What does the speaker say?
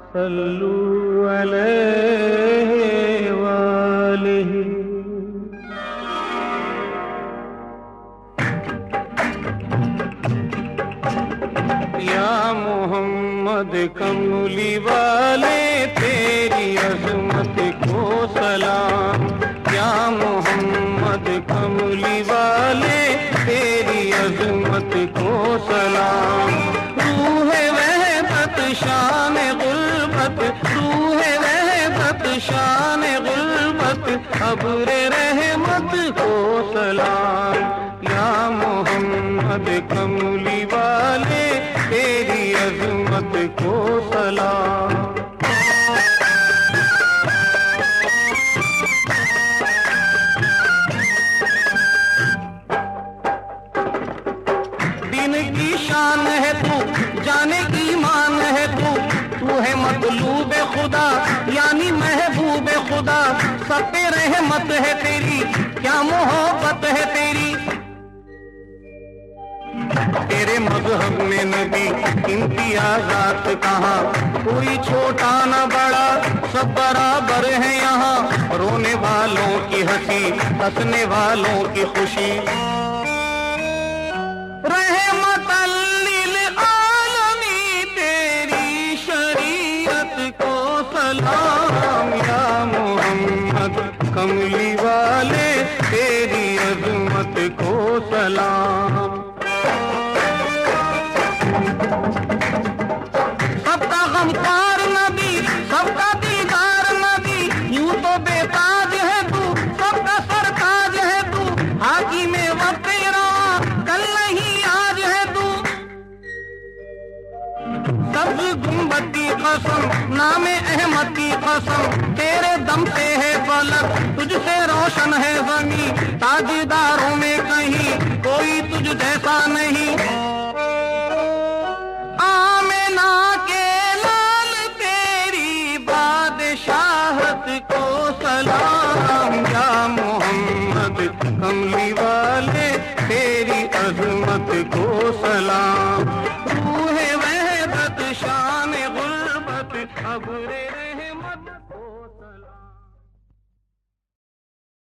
सल्लू अलैहि वालिहि। या मोहम्मद कमली वाले तेरी अज़मत को सलाम। या मोहम्मद कमली वाले तेरी अज़मत को सलाम। रूह वहदत शान गुल्बत, रूह वहदत शान गुल्बत, अब्र रहमत को सलाम। या मोहम्मद कमली वाले तेरी अज़मत को सलाम। दिन की शान है तू, जाने की मान है तू, तू है मतलूब खुदा यानी महबूब खुदा। सब पे रहमत है तेरी, क्या मोहब्बत है तेरी। तेरे मज़हब में नबी इम्तियाज़ात कहाँ, कोई छोटा न बड़ा सब बराबर है यहाँ। रोने वालों की हंसी, हंसने वालों की खुशी। रहमतल लिल आलमी तेरी शरीयत को सलाम। या मोहम्मद कमली वाले तेरी अज़मत को सलाम। सबका गमखार नबी, सबका दीदार नबी, यूं तो बेताज है तू, सबका सरताज है तू। हाकिम वक्त रवा कल नहीं आज है तू। सब्ज़ गुंबद की कसम, नामे अहमद की कसम, तेरे दम से है फलक, तुझसे रोशन है ज़मीं। ताजदारों में कहीं कोई तुझ जैसा नहीं। आमिना के लाल तेरी बादशाहत को सलाम। या मोहम्मद कमली वाले तेरी अज़मत को सलाम।